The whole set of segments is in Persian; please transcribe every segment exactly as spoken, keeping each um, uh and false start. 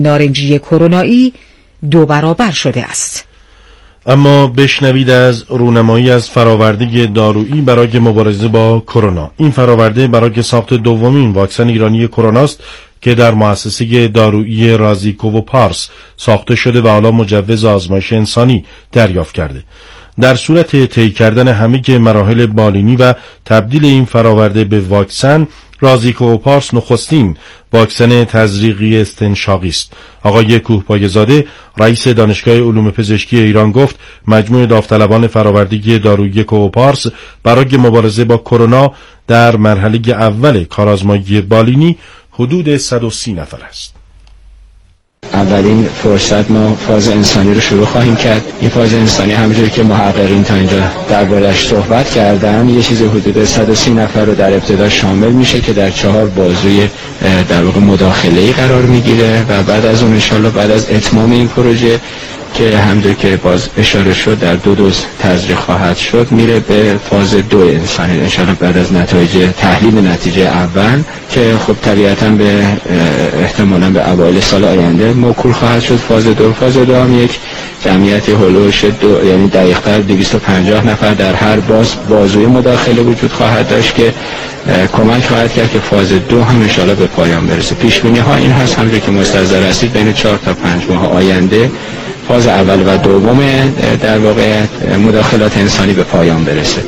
نارنجی کرونایی دو برابر شده است. اما بشنوید از رونمایی از فراورده دارویی برای مبارزه با کرونا. این فراورده برای ساخت دومین واکسن ایرانی کرونا است که در مؤسسه دارویی رازیکو و پارس ساخته شده و حالا مجوز آزمایش انسانی دریافت کرده. در صورت طی کردن همه مراحل بالینی و تبدیل این فراورده به واکسن، رازیکو و پارس نخستین واکسن تزریقی استنشاقی است. آقای کوهپایه‌زاده رئیس دانشگاه علوم پزشکی ایران گفت مجموع داوطلبان فراوردگی دارویی کوپارس برای مبارزه با کرونا در مرحله اول کارآزمایی بالینی حدود صد و سی نفر است. اولین فرصت ما فاز انسانی رو شروع خواهیم کرد. این فاز انسانی همونجوری که محققین تا اینجا درباره‌اش صحبت کردن یه چیز حدود صد و سی نفر رو در ابتدا شامل میشه که در چهار بازوی در واقع مداخله‌ای قرار میگیره و بعد از اون ان شاءالله بعد از اتمام این پروژه که همونجوری که باز اشاره شد در دو دوز تزریق خواهد شد میره به فاز دو انسانی ان شاءالله بعد از نتایج تحلیل نتیجه اول که خب طبیعتاً به احتمالاً به اوایل سال آینده موکول خواهد شد. فاز دو فاز دو هم یک جمعیت هولوش دو یعنی دقیقاً دویست و پنجاه نفر در هر باز بازوی مداخله وجود خواهد داشت که کمک خواهد کرد که فاز دو هم ان شاءالله به پایان برسه. پیش بینی ها این هست همونجوری که مستحضر هستید بین چهار تا پنج ماه آینده فاز اول و دوم در واقع مداخلات انسانی به پایان برسه.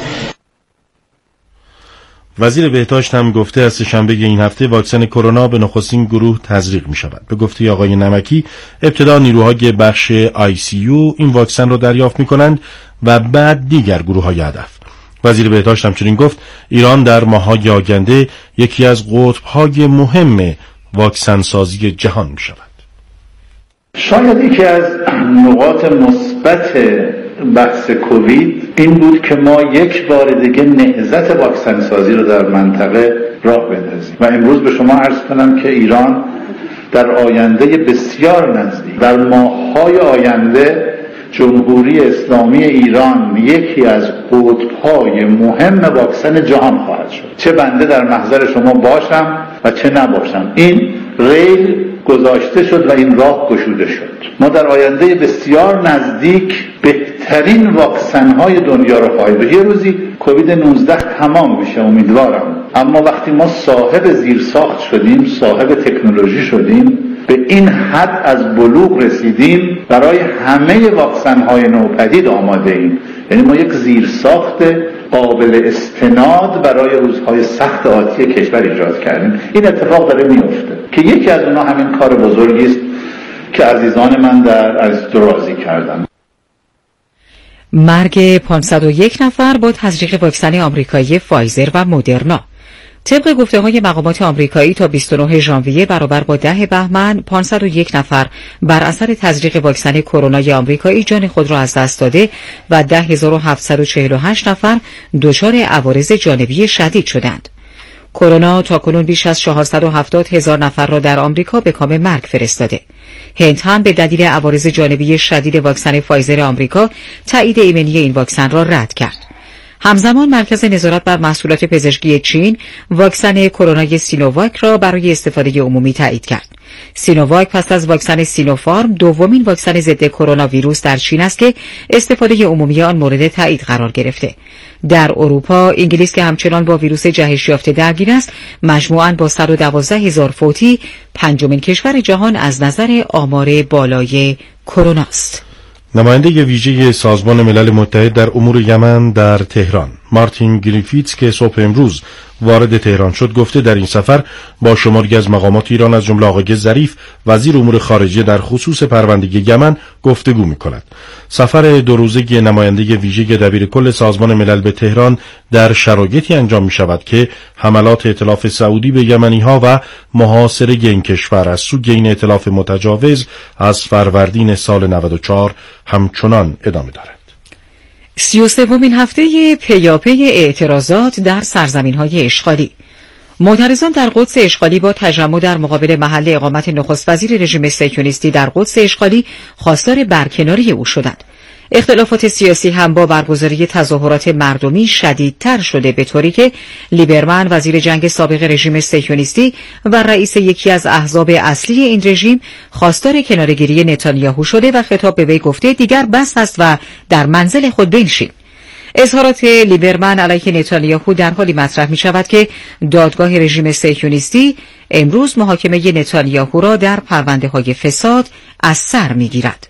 وزیر بهداشت هم گفته از سه‌شنبه این هفته واکسن کرونا به نخستین گروه تزریق می شود. به گفته آقای نمکی ابتدا نیروهای بخش آی سی یو این واکسن را دریافت می کنند و بعد دیگر گروه های هدف. وزیر بهداشت همچنین گفت ایران در ماه‌های آینده یکی از قطب‌های مهم واکسن سازی جهان می شود. شاید یکی از نقاط مثبت بحث کووید این بود که ما یک بار دیگه نهضت واکسن سازی رو در منطقه راه بندازیم و امروز به شما عرض کنم که ایران در آینده بسیار نزدیک در ماه‌های آینده جمهوری اسلامی ایران یکی از قطب‌های مهم واکسن جهان خواهد شد. چه بنده در محضر شما باشم و چه نباشم این ریل گذاشته شد و این راه گشوده شد. ما در آینده بسیار نزدیک بهترین واکسن‌های دنیا رو خواهیم داشت. یه روزی کووید نوزده تمام میشه امیدوارم، اما وقتی ما صاحب زیرساخت شدیم، صاحب تکنولوژی شدیم، به این حد از بلوغ رسیدیم برای همه واکسن‌های نوپدید آماده ایم. یعنی ما یک زیرساخت قابل استناد برای روزهای سخت آتی کشور ایجاد کردیم. این اتفاق داره میفته که یکی از اونها همین کار بزرگی است که عزیزان من در از درازی کردن. مرگ پانصد و یک نفر با تزریق واکسن آمریکایی فایزر و مدرنا. طبق گفته‌های مقامات آمریکایی تا بیست و نه ژانویه برابر با ده بهمن پانصد و یک نفر بر اثر تزریق واکسن کرونای آمریکایی جان خود را از دست داده و ده هزار و هفتصد و چهل و هشت نفر دچار عوارض جانبی شدید شدند. کرونا تاکنون بیش از چهارصد و هفتاد هزار نفر را در آمریکا به کام مرگ فرستاده. هند هم به دلیل عوارض جانبی شدید واکسن فایزر آمریکا تایید ایمنی این واکسن را رد کرد. همزمان مرکز نظارت بر محصولات پزشکی چین واکسن کرونای سینوواک را برای استفاده عمومی تایید کرد. سینوواک پس از واکسن سینوفارم دومین واکسن ضد کرونا ویروس در چین است که استفاده عمومی آن مورد تایید قرار گرفته. در اروپا انگلیس که همچنان با ویروس جهش یافته درگیر است مجموعاً با صد و دوازده هزار فوتی پنجمین کشور جهان از نظر آمار بالای کرونا است. نماینده ویژه سازمان ملل متحد در امور یمن در تهران مارتین گریفیتس که صبح امروز وارد تهران شد گفته در این سفر با شماری از مقامات ایران از جمله آقای ظریف وزیر امور خارجه در خصوص پرونده یمن گفتگو می‌کند. سفر دو روزه نماینده ویژه دبیر کل سازمان ملل به تهران در شرایطی انجام می‌شود که حملات ائتلاف سعودی به یمنی‌ها و محاصره این کشور از سوی این ائتلاف متجاوز از فروردین سال نود و چهار همچنان ادامه دارد. سی و سومین هفته پیاپی اعتراضات در سرزمین‌های اشغالی. معترضان در قدس اشغالی با تجمع در مقابل محل اقامت نخست وزیر رژیم صهیونیستی در قدس اشغالی خواستار برکناری او شدند. اختلافات سیاسی هم با برگزاری تظاهرات مردمی شدیدتر شده، به طوری که لیبرمن وزیر جنگ سابق رژیم صهیونیستی و رئیس یکی از احزاب اصلی این رژیم خواستار کناره‌گیری نتانیاهو شده و خطاب به وی گفته دیگر بس است و در منزل خود بنشین. اظهارات لیبرمن علیه نتانیاهو در حالی مطرح می شود که دادگاه رژیم صهیونیستی امروز محاکمه نتانیاهو را در پرونده های فساد از سر می گیرد.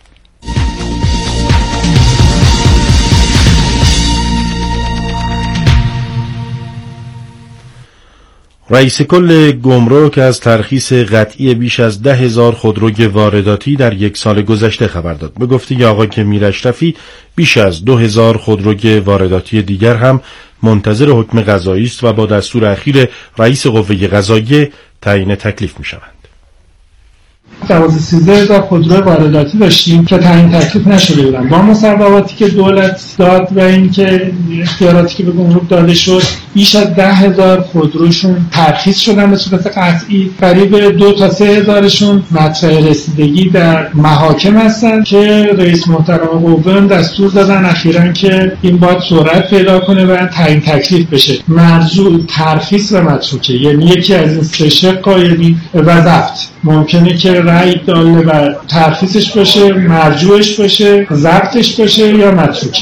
رئیس کل گمرک از ترخیص قطعی بیش از ده هزار خودروی وارداتی در یک سال گذشته خبر داد. به گفته آقای میر اشرفی بیش از دو هزار خودروی وارداتی دیگر هم منتظر حکم قضایی است و با دستور اخیر رئیس قوه قضاییه تعیین تکلیف می شوند. دوازده سیزده هزار خودرو وارداتی داشتیم که تعیین تکلیف نشده بودن. با مصوباتی که دولت داد و این که اختیاراتی که به گمرک داده شد، بیش از ده هزار خودروشون ترخیص شدن به صورت قطعی. قریب دو تا سه هزارشون مطرح رسیدگی در محاکم هستن که رئیس محترم قوه دستور دادن اخیراً که این باید سرعت پیدا کنه و تعیین تکلیف بشه. مرجوع ترخیص و متروکه، یعنی یکی از این سه شق و ضبط ممکنه که رأی داله و ترخیصش باشه، مرجوعش باشه، ضبطش باشه یا متروکه.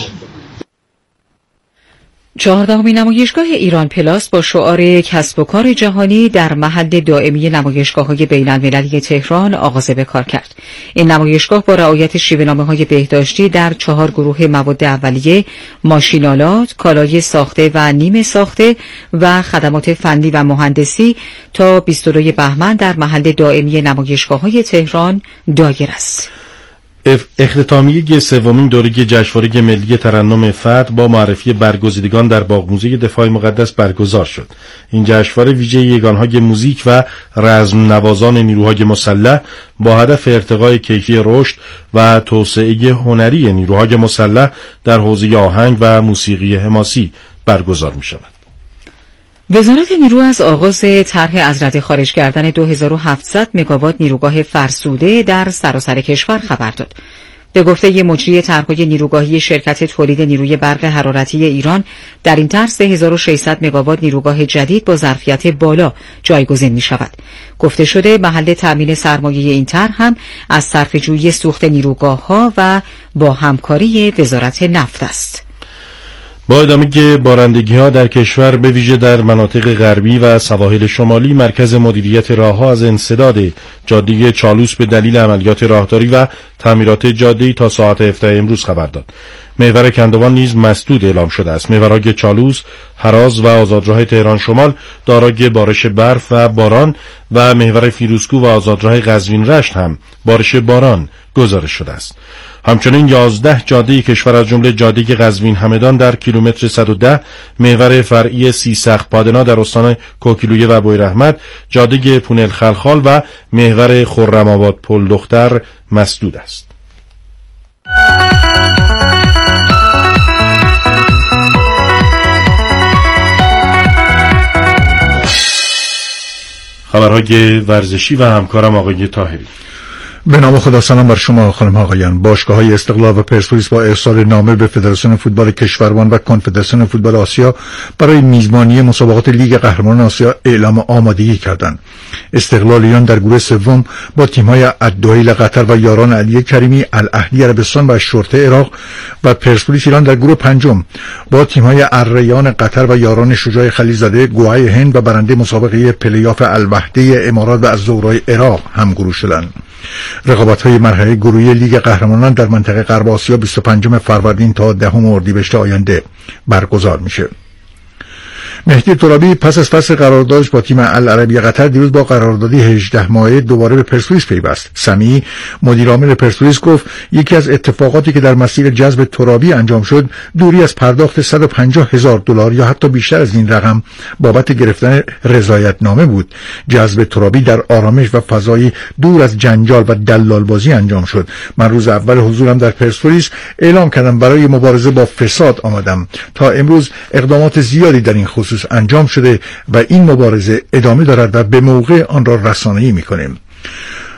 چهاردهمین نمایشگاه ایران پلاس با شعار کسب و کار جهانی در محل دائمی نمایشگاه‌های بین‌المللی تهران آغاز به کار کرد. این نمایشگاه با رعایت شیوه‌نامه‌های بهداشتی در چهار گروه مواد اولیه، ماشین‌آلات، کالای ساخته و نیمه ساخته و خدمات فنی و مهندسی تا بیست و دو بهمن در محل دائمی نمایشگاه‌های تهران دایر است. اختتامیه سومین دوره جشنواره ملی ترنم فتح با معرفی برگزیدگان در باغ موزه دفاع مقدس برگزار شد. این جشنواره ویژه یگانهای موزیک و رزم نوازان نیروهای مسلح با هدف ارتقای کیفی رشد و توسعه هنری نیروهای مسلح در حوزه آهنگ و موسیقی حماسی برگزار می شود. وزارت نیرو از آغاز طرح از رده خارج کردن دو هزار و هفتصد مگاوات نیروگاه فرسوده در سراسر کشور خبر داد. به گفته مجری طرح‌های نیروگاهی شرکت تولید نیروی برق حرارتی ایران، در این طرح سه هزار و ششصد مگاوات نیروگاه جدید با ظرفیت بالا جایگزین می شود. گفته شده محل تامین سرمایه این طرح هم از صرفه‌جویی سوخت نیروگاه‌ها و با همکاری وزارت نفت است. با ادامه بارندگی‌ها در کشور به ویژه در مناطق غربی و سواحل شمالی، مرکز مدیریت راه‌ها از انسداد جاده چالوس به دلیل عملیات راهداری و تعمیرات جاده‌ای تا ساعت هفده امروز خبر داد. محور کندوان نیز مسدود اعلام شده است. محورهای چالوس، هراز و آزادراه تهران شمال دارای بارش برف و باران و محور فیروزکوه و آزادراه قزوین رشت هم بارش باران گزارش شده است. همچنین یازده جاده کشور از جمله جاده قزوین همدان در کیلومتر صد و ده، محور فرعی سیسخ پادنا در استان کوکیلویه و بویراحمد، جاده پونل خلخال و محور خرم آباد پل دختر مسدود است. خبرهای ورزشی و همکارم آقای طاهری. به نام خدا، سلام بر شما خانم آقایان. باشگاه‌های استقلال و پرسپولیس با ارسال نامه به فدراسیون فوتبال کشورمان و کنفدراسیون فوتبال آسیا برای میزبانی مسابقات لیگ قهرمانان آسیا اعلام آمادگی کردند. استقلالیان در گروه سوم با تیم‌های الدحیل قطر و یاران علی کریمی الاهلی عربستان و شرطه عراق و پرسپولیس ایران در گروه پنجم با تیم‌های الریان قطر و یاران شجاع خلیلزاده گوهی هند و برنده مسابقه پلی‌آف الوحده امارات و الزهرای عراق همگروه شدند. رقابت‌های مرحله گروهی لیگ قهرمانان در منطقه غرب آسیا بیست و پنجم فروردین تا دهم اردیبهشت آینده برگزار میشه. مهدی ترابی پس از فصل قراردادش با تیم العربی قطر دیروز با قراردادی هجده ماهه دوباره به پرسپولیس پیوست. سمیع مدیر عامل پرسپولیس گفت یکی از اتفاقاتی که در مسیر جذب ترابی انجام شد دوری از پرداخت صد و پنجاه هزار دلار یا حتی بیشتر از این رقم بابت گرفتن رضایتنامه بود. جذب ترابی در آرامش و فضایی دور از جنجال و دلال بازی انجام شد. من روز اول حضورم در پرسپولیس اعلام کردم برای مبارزه با فساد آمدم. تا امروز اقدامات زیادی در این خصوص انجام شده و این مبارزه ادامه دارد و به موقع آن را رسانه‌ای می‌کنیم.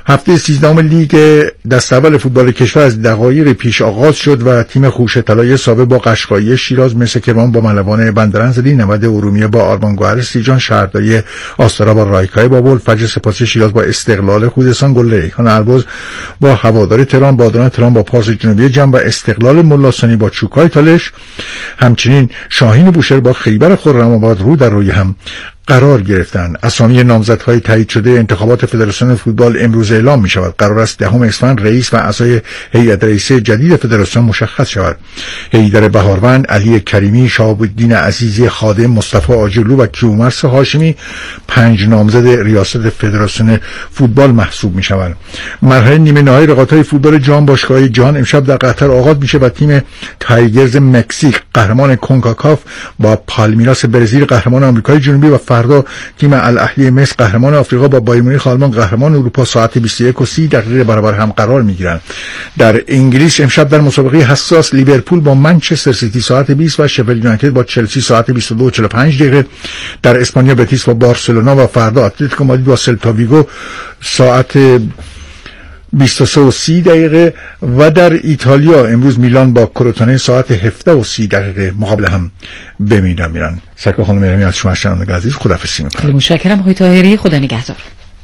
هفته سیزدهم لیگ دست اول فوتبال کشور از دقایق پیش آغاز شد و تیم خوش طلایه سابق با قشقایی شیراز، مس کرمان با ملوان بندرانزلی، نود ارومیه با آرمان گوهر سیجان، شهرداری آستارا با رایکای بابل، فجر سپاسی شیراز با استقلال خوزستان، گل ریحان البرز با هوادار تهران، بادران تهران با پارس جنوبی جم و استقلال ملاثانی با چوکای تالش. همچنین شاهین بوشهر با خیبر خرم‌آباد رو در روی هم قرار گرفتند. اسامی نامزدهای تایید شده انتخابات فدراسیون فوتبال امروز اعلام می شود. قرار است دهم اسفند رئیس و اعضای هیئت رئیسه جدید فدراسیون مشخص شود. حیدر بهاروند، علی کریمی، شهاب الدین عزیزی خادم، مصطفی آجرلو و کیومرث هاشمی پنج نامزد ریاست فدراسیون فوتبال محسوب می شوند. مرحله نیمه نهایی رقابت‌های فوتبال جام باشگاه‌های جهان امشب در قطر آغاز میشه و تیم تایگرز مکزیک قهرمان کنکاکاف با پالمیراس برزیل قهرمان آمریکای جنوبی و فردا تیم الاهلی مصر قهرمان آفریقا با بایر مونیخ آلمان قهرمان اروپا ساعت بیست و یک و سی دقیقه برابر هم قرار میگیرند. در انگلیس امشب در مسابقه حساس لیورپول با منچستر سیتی ساعت بیست و شفیلد یونایتد با چلسی ساعت بیست و دو و چهل و پنج دقیقه، در اسپانیا بتیس با بارسلونا و فردا اتلتیکو مادرید با سلتا ویگو ساعت بیست و سه و سی دقیقه و در ایتالیا امروز میلان با کروتونه ساعت هفده و سی دقیقه مقابل هم به میدان میرن. سرکار خانم ارمی از شما شنوندگان عزیز خداحافظی میکنم. خیلی متشکرم آقای طاهری، خدا نگهدار.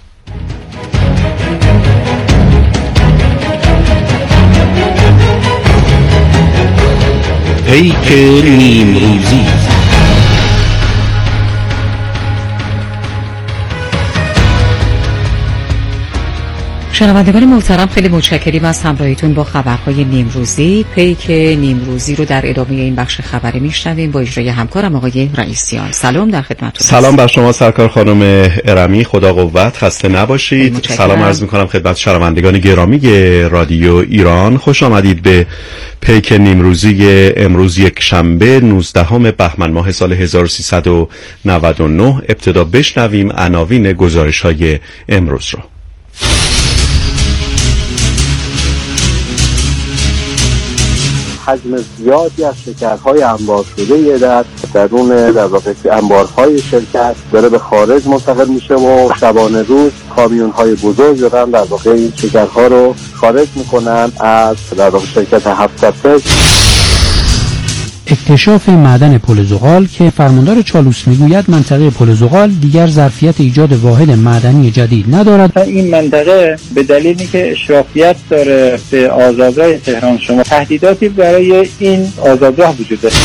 پیک نیمروزی. شنوندگان محترم، خیلی متشکریم از همراهیتون با خبرهای نیمروزی. پیک نیمروزی رو در ادامه این بخش خبری میشنویم با اجرای همکارم آقای رئیسیان. سلام در خدمتتون. سلام بر شما سرکار خانم ارمی، خدا قوت، خسته نباشید. سلام عرض میکنم خدمت شنوندگان گرامی رادیو ایران. خوش آمدید به پیک نیمروزی امروز یک شنبه نوزدهم بهمن ماه سال هزار و سیصد و نود و نه. ابتدا بشنویم عناوین گزارش‌های امروز رو. حجم زیادی از شکرهای انبار شده در درون در واقع انبارهای شرکت داره به خارج منتقل میشه و شبانه روز کامیون‌های بزرگ دارن در واقع این شکرها رو خارج میکنن از در واقع شرکت هفتصد فکر. اکتشاف معدن پل زغال که فرماندار چالوس میگوید منطقه پل زغال دیگر ظرفیت ایجاد واحد معدنی جدید ندارد. این منطقه به دلیلی که اشرافیت داره به آزادراه تهران شما تهدیداتی برای این آزادراه وجود داره.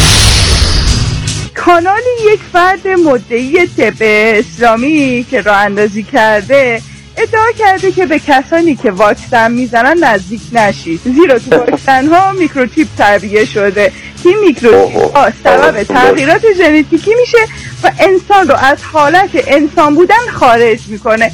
کانالی یک فرد مدعی طب اسلامی که راه اندازی کرده ادعا کرده که به کسانی که واکسن میزنن نزدیک نشید، زیرا تو واکسن ها میکروچیپ تعبیه شده که این میکروچیپ ها سبب تغییرات ژنتیکی میشه و انسان رو از حالت انسان بودن خارج میکنه.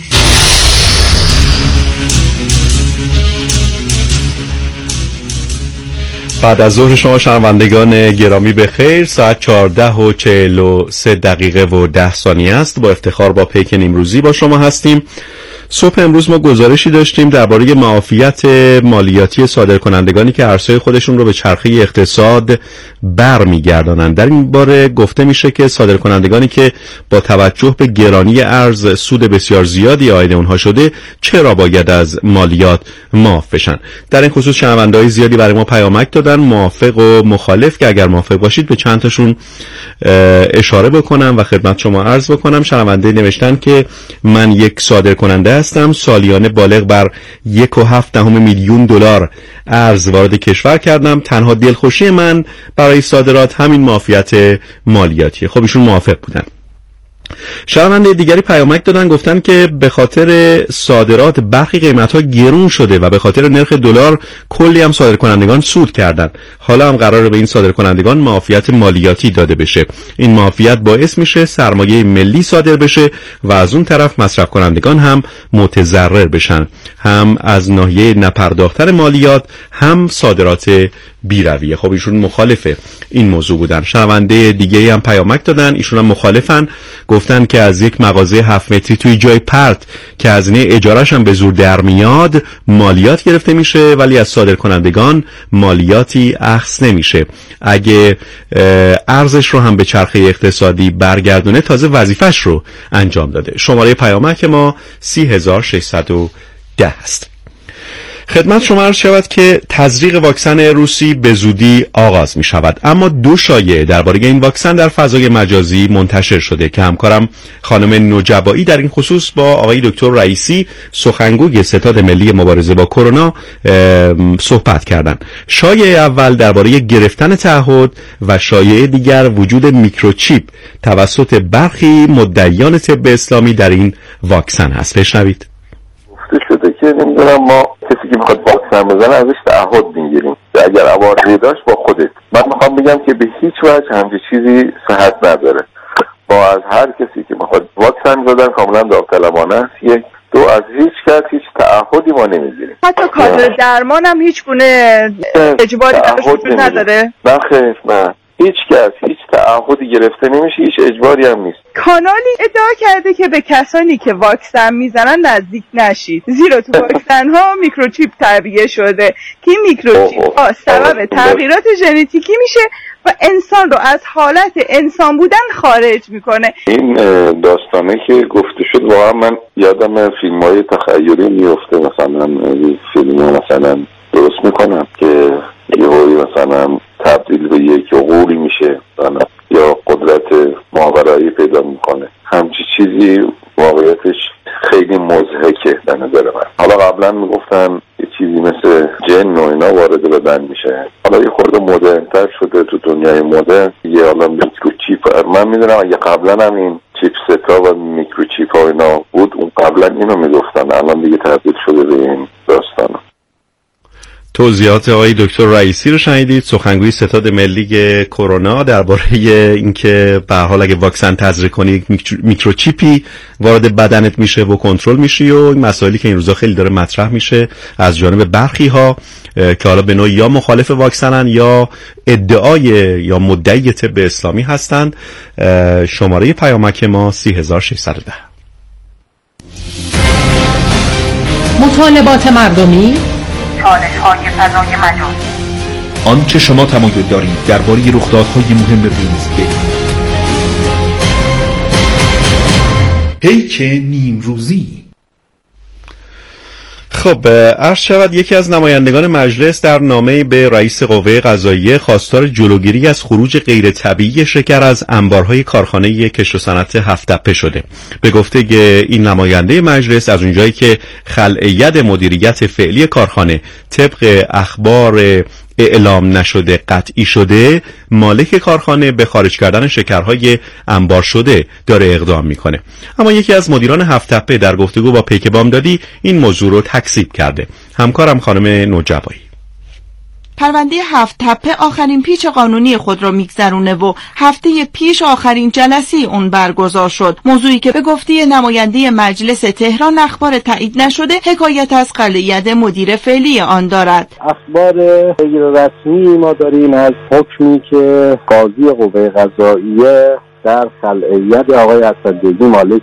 بعد از ظهر شما شنوندگان گرامی به خیر. ساعت چهارده و چهل و سه دقیقه و ده ثانیه است. با افتخار با پیک نیمروزی با شما هستیم. صبح امروز ما گزارشی داشتیم درباره معافیت مالیاتی صادرکنندگانی که ارزهای خودشون رو به چرخه اقتصاد برمیگردانند. در این باره گفته میشه که صادرکنندگانی که با توجه به گرانی ارز سود بسیار زیادی عاید اونها شده چرا باید از مالیات معاف بشن. در این خصوص شنونده‌های زیادی برای ما پیامک دادن، موافق و مخالف، که اگر موافق باشید به چند تاشون اشاره بکنم و خدمت شما عرض بکنم. شنونده نوشتن که من یک صادرکننده هستم، سالیانه بالغ بر یک و هفت دهم میلیون دلار ارز وارد کشور کردم. تنها دلخوشی من برای صادرات همین معافیت مالیاتیه. خب ایشون موافق بودن. شنونده دیگری پیامک دادن، گفتن که به خاطر صادرات برخی قیمت‌ها گرون شده و به خاطر نرخ دلار کلی هم صادرکنندگان سود کردن. حالا هم قراره به این صادرکنندگان معافیت مالیاتی داده بشه. این معافیت باعث میشه سرمایه ملی صادر بشه و از اون طرف مصرف کنندگان هم متضرر بشن، هم از ناحیه نپرداختن مالیات هم صادرات بی‌رویه. خب ایشون مخالف این موضوع بودن. شنونده دیگه هم پیامک دادن، ایشون هم مخالفن. گفتن که از یک مغازه هفت متری توی جای پرت که هزینه اجاره‌ش هم به زور در میاد مالیات گرفته میشه، ولی از صادرکنندگان مالیاتی اخذ نمیشه. اگه ارزش رو هم به چرخه اقتصادی برگردونه تازه وظیفش رو انجام داده. شماره پیامک ما سی هزار و ششصد و ده است. خدمت شما عرض شود که تزریق واکسن روسی به زودی آغاز می شود، اما دو شایعه درباره این واکسن در فضای مجازی منتشر شده که همکارم خانم نجبایی در این خصوص با آقای دکتر رئیسی سخنگوی ستاد ملی مبارزه با کرونا صحبت کردند. شایعه اول درباره گرفتن تعهد و شایعه دیگر وجود میکروچیپ توسط برخی مدعیان طب اسلامی در این واکسن است. بشنوید. شده که نمیدونم ما کسی که میخواد واکسن بزنه ازش تعهد میگیریم اگر عوارضی داشت با خودت. من میخوام بگم که به هیچ وجه همچین چیزی صحت نداره. با از هر کسی که میخواد واکسن بزنه کاملا داوطلبانه است. یک دو از هیچ کس هیچ تعهدی ما نمیگیریم. حتی کادر درمان هم هیچ گونه اجباری وجود نداره. نه خیر نه. هیچ کس هیچ تعهدی گرفته نمیشه، هیچ اجباری هم نیست. کانالی ادعا کرده که به کسانی که واکسن میزنن نزدیک نشید، زیرا تو واکسن ها میکروچیپ تعبیه شده که این میکروچیپ ها سبب تغییرات ژنتیکی میشه و انسان رو از حالت انسان بودن خارج میکنه. این داستانه که گفته شد واقعا من یادم فیلم های تخیلی میفته، مثلا فیلم مثلا درست میکنم که یه هایی مثلا تبدیل به یک عقولی میشه یا قدرت ماورایی پیدا میکنه. همچی چیزی واقعیتش خیلی مضحکه به نظر من. حالا قبلا میگفتن یه چیزی مثل جن و اینا وارد بدن میشه، حالا یه خورده مدرن‌تر شده تو دنیای مدرن. یه حالا میکروچیپ من میدونم اگه قبلا هم این چیپستا و میکروچیپ ها اینا بود، اون قبلا اینو میگفتن، الان دیگه تبدیل شده به این داستان. توضیحات آقای دکتر رئیسی رو شنیدید، سخنگوی ستاد ملی کرونا درباره اینکه به هر حال اگه واکسن تزریق کنی یک میکروچیپی وارد بدنت میشه و کنترل میشی و این مسائلی که این روزا خیلی داره مطرح میشه از جانب برخی ها که حالا به نوعی یا مخالف واکسنن یا ادعای یا مدعی طب اسلامی هستند. شماره پیامک ما سه هزار و ششصد و ده. مطالبات مردمی، چالش‌های فضای مجازی، آنچه شما تمایل دارید درباره رخدادهای مهم روز بگید. پیک نیم روزی. خب عرض شود یکی از نمایندگان مجلس در نامه‌ای به رئیس قوه قضاییه خواستار جلوگیری از خروج غیر طبیعی شکر از انبارهای کارخانه کشت و صنعت هفت‌تپه شده. به گفته این نماینده مجلس از اونجایی که خلع ید مدیریت فعلی کارخانه طبق اخبار اعلام نشده قطعی شده، مالک کارخانه به خارج کردن شکرهای انبار شده داره اقدام میکنه. اما یکی از مدیران هفت‌تپه در گفتگو با پیک بامدادی این موضوع رو تکذیب کرده. همکارم خانم نجبایی. پرونده هفت‌تپه آخرین پیچ قانونی خود را میگذرونه و هفته پیش آخرین جلسه اون برگزار شد. موضوعی که به گفته نماینده مجلس تهران اخبار تایید نشده حکایت از خلع ید مدیر فعلی آن دارد. اخبار غیر رسمی ما داریم از حکمی که قاضی قوه قضاییه در خلع ید آقای اسدبیگی مالک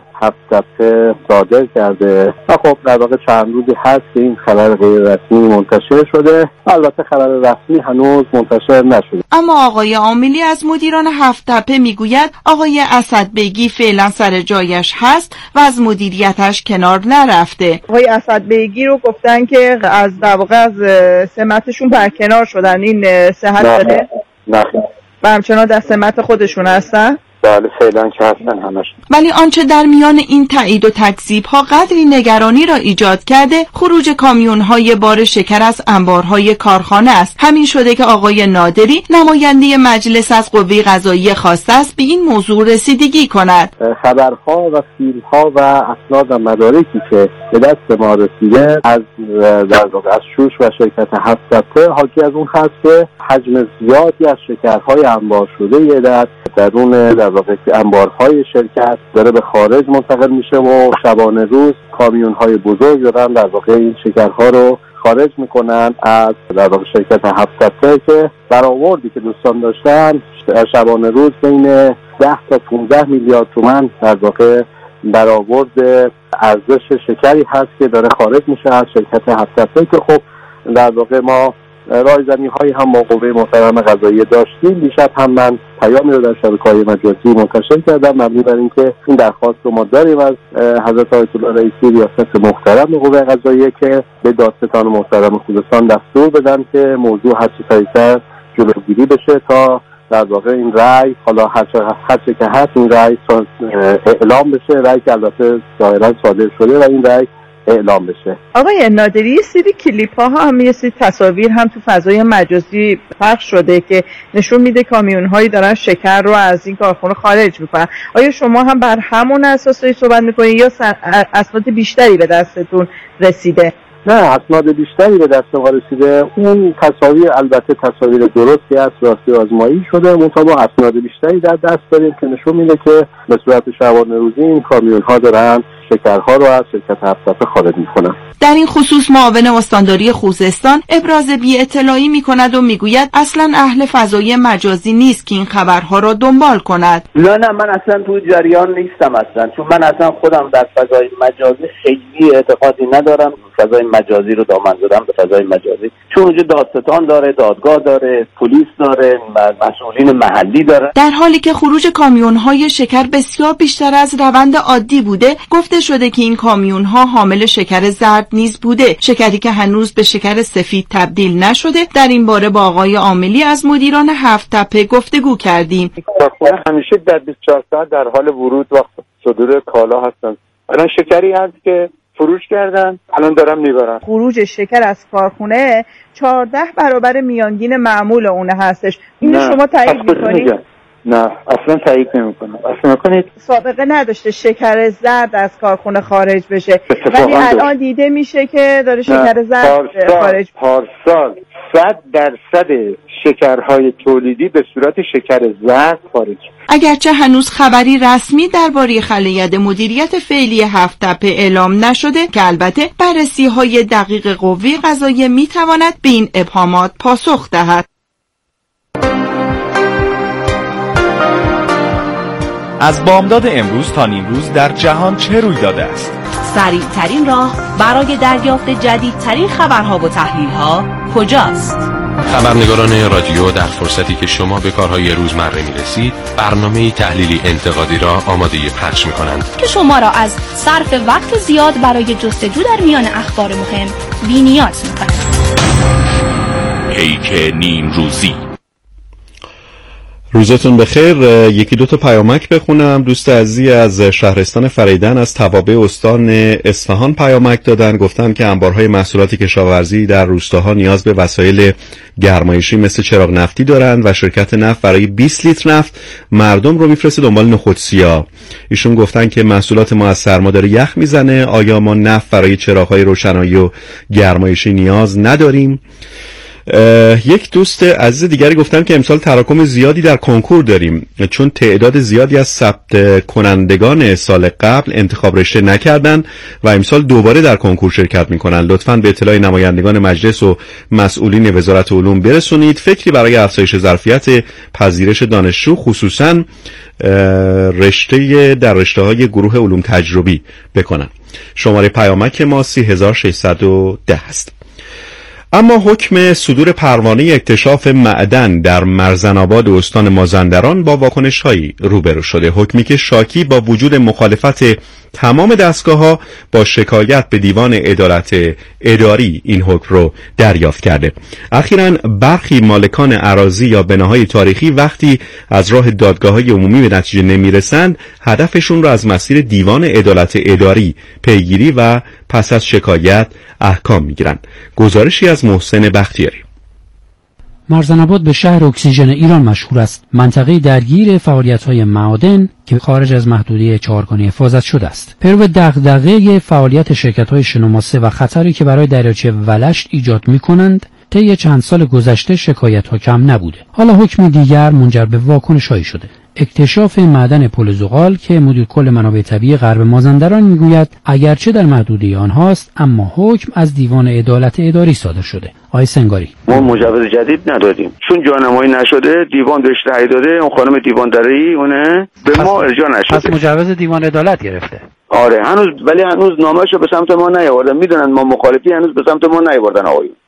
هفت‌تپه صادر کرده و خب در واقع چند روزی هست که این خبر غیر رسمی منتشر شده. البته خبر رسمی هنوز منتشر نشده. اما آقای عاملی از مدیران هفت‌تپه میگوید آقای اسدبیگی فعلا سر جایش هست و از مدیریتش کنار نرفته. آقای اسدبیگی رو گفتن که از در واقع از سمتشون برکنار شدن. این صحت داره؟ نه و همچنان در سمت خودشون هستن؟ بله فعلا که هستن همش. ولی آنچه در میان این تایید و تکذیب ها قدری نگرانی را ایجاد کرده خروج کامیون های بار شکر از انبارهای کارخانه است. همین شده که آقای نادری نماینده مجلس از قوه قضاییه خواسته است به این موضوع رسیدگی کند. خبرها و فیلمها و اسناد و مدارکی که به دست ما رسیده از در واقع از شوش و شرکت هفت‌تپه حاکی از اون هست که حجم زیادی از شکرهای انبار شده در درون در واقع انبارهای شرکت داره به خارج منتقل میشه و شبانه روز کامیون‌های بزرگ دارن در واقع این شکرها رو خارج میکنن از در واقع شرکت هفت‌تپه که برآوردی که دوستان داشتن شبانه روز بین ده تا پانزده میلیارد تومان در واقع برآورد ارزش شکری هست که داره خارج میشه از شرکت هفت‌تپه که خب در واقع ما رایزنی هایی هم با قوه محترم قضاییه داشتیم. دیشب هم من پیامی رو در شبکه‌های مجازی منتشر کردن مبنی بر اینکه این درخواست رو ما داریم از حضرت آیت الله رئیسی ریاست محترم قوه قضاییه که به دادستان محترم خوزستان دستور بدن که موضوع هر چه سریعتر جلوگیری بشه تا در واقع این رأی حالا هر چه هر چه که هست این رأی اعلام بشه، رأی که البته ظاهرا صادر شده و این رأی اعلام بشه. آقای نادری یه سری کلیپ ها هم یه سری تصاویر هم تو فضای مجازی پخش شده که نشون میده کامیون هایی دارن شکر رو از این کارخونه خارج میکنن. آیا شما هم بر همون اساسی صحبت میکنید یا اسناد بیشتری به دستتون رسیده؟ نه، اسناد بیشتری به دست ما رسیده. اون تصاویر البته تصاویر درستی است، راستی آزمایی شده، منتها ما اسناد بیشتری در دست داریم که نشون میده که به صورت شبانه روزی این کامیون ها دارن شکرها رو از شرکت هفت‌تپه خارج میکنن. در این خصوص معاون استانداری خوزستان ابراز بی اطلاعی میکند و میگوید اصلا اهل فضای مجازی نیست که این خبرها را دنبال کند. نه نه من اصلا تو جریان نیستم اصلا، چون من اصلا خودم در فضای مجازی خیلی اعتقادی ندارم. فضای مجازی رو دامن زدم به فضای مجازی، چون اونجا دادستان داره، دادگاه داره، پلیس داره، مسئولین محلی داره. در حالی که خروج کامیون‌های شکر بسیار بیشتر از روند عادی بوده، گفته شده که این کامیون‌ها حامل شکر زرد نیز بوده، شکری که هنوز به شکر سفید تبدیل نشده. در این باره با آقای عاملی از مدیران هفت‌تپه گفتگو کردیم. کارخونه همیشه در بیست و چهار ساعت در حال ورود و صدور کالا هستند. الان شکری هست که فروش کردن، الان دارم میبرن. خروج شکر از کارخونه چهارده برابر میانگین معمول اونه هستش. اینو شما تایید میکنید؟ نه اصلا تایید نمیکنم. اصلا نکنید. سابقه نداشته شکر زرد از کارخونه خارج بشه، ولی الان دیده میشه که داره شکر زرد خارج. پارسال صد درصد شکرهای تولیدی به صورت شکر زرد خارج. اگرچه هنوز خبری رسمی درباره خلأ مدیریت فعلی هفت‌تپه اعلام نشده که البته بررسی‌های دقیق قوه قضاییه میتواند به این ابهامات پاسخ دهد. از بامداد امروز تا نیمروز در جهان چه روی داده است؟ سریع ترین راه برای دریافت جدیدترین خبرها و تحلیل‌ها کجاست؟ خبرنگاران رادیو در فرصتی که شما به کارهای روزمره میرسید برنامه تحلیلی انتقادی را آماده پخش میکنند که شما را از صرف وقت زیاد برای جستجو در میان اخبار مهم بی‌نیاز میکنند. پیک نیمروزی. روزتون بخیر. یکی دو تا پیامک بخونم. دوست عزیزی از شهرستان فریدن از توابع استان اصفهان پیامک دادن، گفتن که انبارهای محصولات کشاورزی در روستاها نیاز به وسایل گرمایشی مثل چراغ نفتی دارند و شرکت نفت برای بیست لیتر نفت مردم رو میفرسته دنبال نخود سیاه. ایشون گفتن که محصولات ما از سرما داره یخ میزنه، آیا ما نفت برای چراغ‌های روشنایی و گرمایشی نیاز نداریم؟ یک دوست عزیز دیگری گفتن که امسال تراکم زیادی در کنکور داریم، چون تعداد زیادی از ثبت کنندگان سال قبل انتخاب رشته نکردن و امسال دوباره در کنکور شرکت میکنن. لطفاً به اطلاع نمایندگان مجلس و مسئولین وزارت علوم برسونید فکری برای افزایش ظرفیت پذیرش دانشجو، خصوصاً رشته در رشته‌های گروه علوم تجربی بکنن. شماره پیامک ما سی هزار و ششصد و ده است. اما حکم صدور پروانه اکتشاف معدن در مرزن‌آباد استان مازندران با واکنش‌هایی روبرو شده. حکمی که شاکی با وجود مخالفت تمام دستگاه‌ها با شکایت به دیوان عدالت اداری این حکم رو دریافت کرده. اخیراً برخی مالکان اراضی یا بناهای تاریخی وقتی از راه دادگاه‌های عمومی به نتیجه نمیرسند، هدفشون رو از مسیر دیوان عدالت اداری پیگیری و پس از شکایت احکام میگیرن. گزارشی از محسن بختیاری. مرزن‌آباد به شهر اکسیژن ایران مشهور است. منطقه درگیر فعالیت‌های معادن که خارج از محدوده چهارگانه حفاظت شده است. پیرو دغدغه فعالیت شرکت‌های شنوماسه و خطری که برای دریاچه ولشت ایجاد می‌کنند، طی چند سال گذشته شکایت‌ها کم نبوده. حالا حکم دیگر منجر به واکنش‌هایی شده. اکتشاف معدن پل زغال که مدیر کل منابع طبیعی غرب مازندران میگوید اگرچه در محدوده آنهاست اما حکم از دیوان عدالت اداری صادر شده. آقای سنگاری: ما مجوز جدید ندادیم چون جانمایی نشده، دیوان بهش رأی داده، اون خانم دیوان دره‌ای اونه به ما ارجاع نشده. پس مجوز دیوان عدالت گرفته. آره هنوز، ولی هنوز نامه‌شو به سمت ما نیاوردن. میدونن ما مخالفی، هنوز به سمت ما نیاوردن آقایون.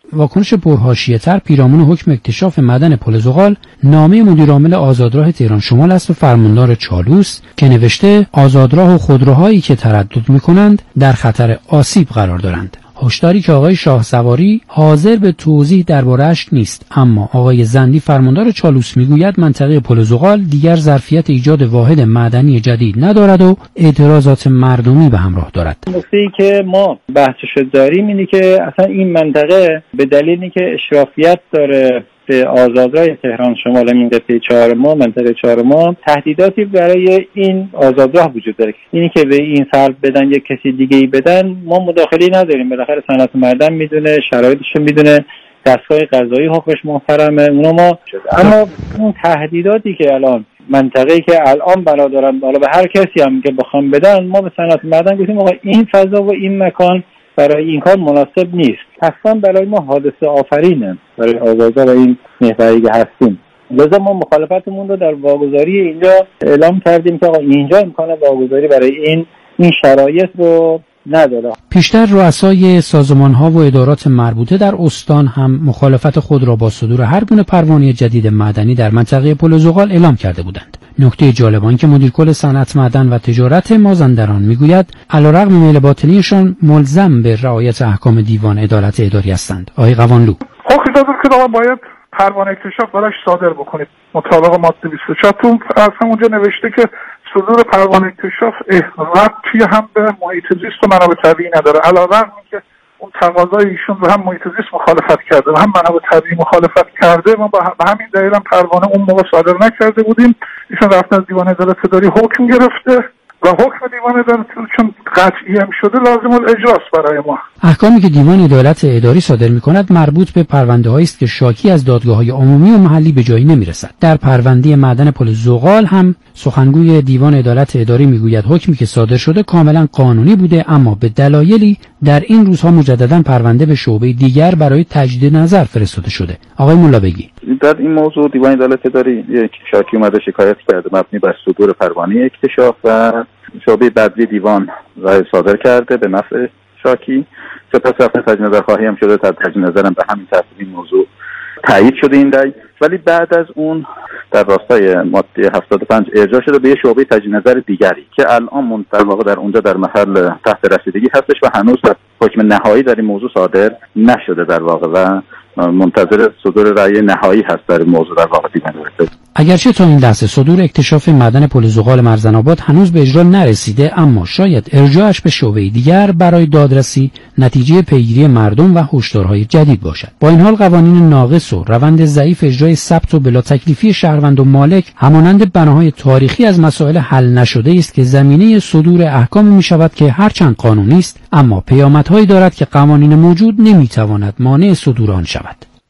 واکنش پرحاشیه‌تر پیرامون حکم اکتشاف معدن پل زغال نامه مدیرعامل آزادراه تهران شمال است به فرماندار چالوس که نوشته آزادراه و خودروهایی که تردد می‌کنند در خطر آسیب قرار دارند. هشداری که آقای شاهسواری حاضر به توضیح درباره‌اش نیست، اما آقای زندی فرماندار چالوس میگوید منطقه پل زغال دیگر ظرفیت ایجاد واحد معدنی جدید ندارد و اعتراضات مردمی به همراه دارد. نکته‌ای که ما بحثش داریم اینه که اصلا این منطقه به دلیلی که اشرافیت داره به آزادراه تهران شمال منطقه چهار ما منطقه چهار ما تهدیداتی برای این آزادراه وجود داره. اینی که به این صرف بدن یک کسی دیگه ای بدن ما مداخلی نداریم. بالاخره صنعت معدن میدونه، شرایطش میدونه، دستگاه قضایی حقش محترمه اونا ما. اما اون تهدیداتی که الان منطقه‌ای که الان بنا دارن حالا به هر کسی هم که بخوام بدن، ما به صنعت معدن گفتیم آقا این فضا و این مکان برای این کار مناسب نیست. اصلا برای ما حادثه آفرینه برای آزادراه و این محوری که هستیم. لذا ما مخالفتمون رو در واگذاری اینجا اعلام کردیم که آقا اینجا امکان واگذاری برای این این شرایط رو نداره. پیشتر رؤسای سازمان‌ها و ادارات مربوطه در استان هم مخالفت خود را با صدور هر گونه پروانه جدید معدنی در منطقه پل زغال اعلام کرده بودند. نکته جالب آن که مدیر کل صنعت معدن و تجارت مازندران میگوید علیرغم میل باطنیشان ملزم به رعایت احکام دیوان عدالت اداری هستند. آقای قوانلو حکم داده که آقا باید پروانه اکتشاف براش صادر بکنید مطابق ماده بیست و چهار. تو اصلا اونجا نوشته که صدور پروانه اکتشاف ربطی هم به محیط زیست و منابع طبیعی نداره، علیرغم اینکه اون تقاضای ایشون به هم محیط زیست مخالفت کرده و هم منابع طبیعی مخالفت کرده. ما به همین دلیل هم پروانه اون موقع صادر نکرده بودیم. ایشون رفتن از دیوان عدالت اداری حکم گرفته و حکم دیوان عدالت چون قطعی هم شده لازم الاجراست برای ما. احکامی که دیوان عدالت اداری صادر می‌کند مربوط به پرونده‌هایی است که شاکی از دادگاه‌های عمومی و محلی به جایی نمی‌رسد. در پرونده معدن پل زغال هم سخنگوی دیوان عدالت اداری میگوید حکمی که صادر شده کاملا قانونی بوده، اما به دلایلی در این روزها مجددا پرونده به شعبه دیگر برای تجدید نظر فرستاده شده. آقای مولا بگی در این موضوع دیوان عدالت اداری یک شاکی اومده شکایت کرده مبنی بر صدور پروانه اکتشاف و شعبه بدوی دیوان رای صادر کرده به نفع شاکی. سپس رفته تجدید نظر خواهی هم شده، تا تجدید نظرم به همین ترتیب این موضوع تایید شده این رای. ولی بعد از اون در راستای ماده هفتاد و پنج ارجاع شده به شعبه تجدید نظر دیگری که الان در واقع در اونجا در محل تحت رسیدگی هستش و هنوز حکم نهایی در این موضوع صادر نشده در واقع و منتظر صدور رأی نهایی هست در این موضوع در واقع دیگه. اگرچه تا این لحظه صدور اکتشاف معدن پل زغال مرزن‌آباد هنوز به اجرا نرسیده، اما شاید ارجاعش به شعبه دیگر برای دادرسی نتیجه پیگیری مردم و هشدارهای جدید باشد. با این حال قوانین ناقص و روند ضعیف اجرای ثبت و بلا تکلیفی شهروند و مالک همانند بناهای تاریخی از مسائل حل نشده است که زمینه صدور احکام می شود که هرچند قانونی است اما پیامدهایی دارد که قوانین موجود نمیتواند مانع صدور آن شود.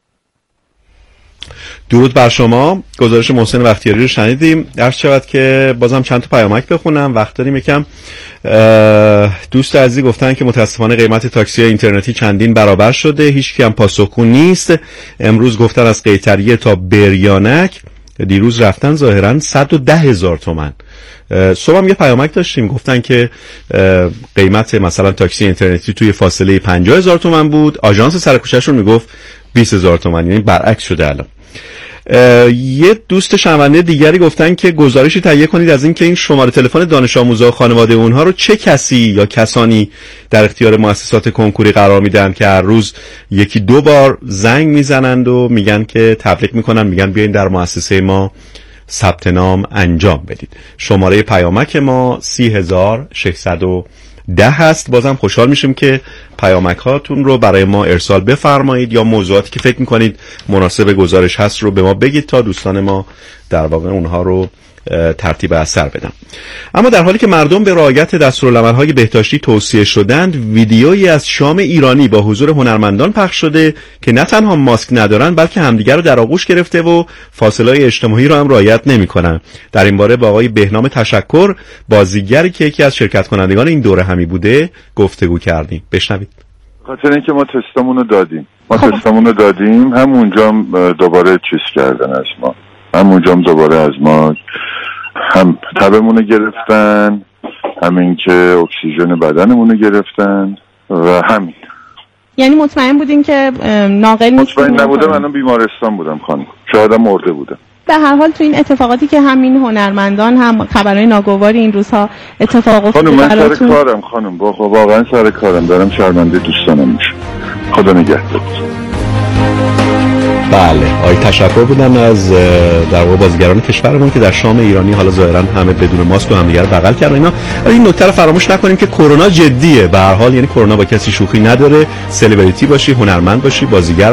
درود بر شما. گزارش محسن بختیاری رو شنیدیم. عرض شود که بازم چند تا پیامک بخونم، وقت داریم یکم. دوست عزیزی گفتن که متاسفانه قیمت تاکسی اینترنتی چندین برابر شده، هیچ کی هم پاسخگو نیست. امروز گفتن از قیطریه تا بریانک دیروز رفتن ظاهرا صد و ده هزار تومان. صبح هم یه پیامک داشتیم گفتن که قیمت مثلا تاکسی اینترنتی توی فاصله پنجاه هزار تومان بود، آژانس سرکوچه‌شون میگفت بیست هزار تومان، یعنی برعکس شده الان. یه دوست شنونده دیگری گفتن که گزارشی تهیه کنید از این که این شماره تلفن دانش آموزا و خانواده اونها رو چه کسی یا کسانی در اختیار مؤسسات کنکوری قرار میدن که هر روز یکی دو بار زنگ میزنند و میگن که تبلیغ میکنن، میگن بیاین در مؤسسه ما ثبت نام انجام بدید. شماره پیامک ما سی هزار و ششصد و ده هست. بازم خوشحال میشیم که پیامک هاتون رو برای ما ارسال بفرمایید یا موضوعاتی که فکر میکنید مناسب گزارش هست رو به ما بگید تا دوستان ما در واقع اونها رو ترتیب اثر بدن. اما در حالی که مردم به رعایت دستورالعمل‌های بهداشتی توصیه شدند، ویدیویی از شام ایرانی با حضور هنرمندان پخش شده که نه تنها ماسک ندارن بلکه همدیگر رو در آغوش گرفته و فاصله اجتماعی رو هم رعایت نمی‌کنن. در این باره با آقای بهنام تشکر، بازیگری که یکی از شرکت کنندگان این دوره همی بوده، گفتگو کردیم. بشنوید. خاطر اینکه ما تستامون رو دادیم ما تستامون رو دادیم همونجا دوباره چیز کردن از ما همونجا دوباره از ما هم تبمون رو گرفتن، همین که اکسیژن بدنمون رو گرفتن و همین یعنی مطمئن بودین که ناقل نیستین؟ مطمئن نبودم، الان بیمارستان بودم خانم، شاید مرده بودم. به هر حال تو این اتفاقاتی که همین هنرمندان هم خبرهای ناگواری این روزها اتفاق افتاده خانم، من سر براتون. کارم خانم، واقعا سر کارم دارم، شرمنده دوستانم میشه. خدا نگهدار. بله، آی تشکر بودن از در واقع بازیگران کشورمون که در شام ایرانی حالا ظاهرا همه بدون ماسک و همدیگه رو بغل کردن اینا. ولی این نکته رو فراموش نکنیم که کرونا جدیه به هر حال، یعنی کرونا با کسی شوخی نداره. سلبریتی باشی، هنرمند باشی، بازیگر